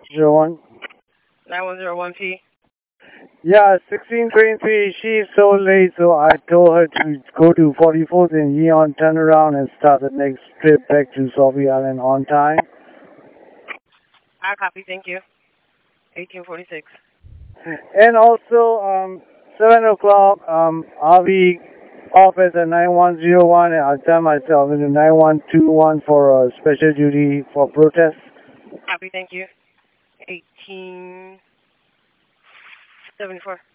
9101. 9101P. Yeah, 1623. She's so late, so I told her to go to 44th and Eon, turn around and start the next trip back to Sophie Island on time. I copy, thank you. 1846. And also, 7 o'clock, I'll be off at the 9101 and I'll tell myself in the 9121 for a special duty for protest. Copy, thank you. 1874.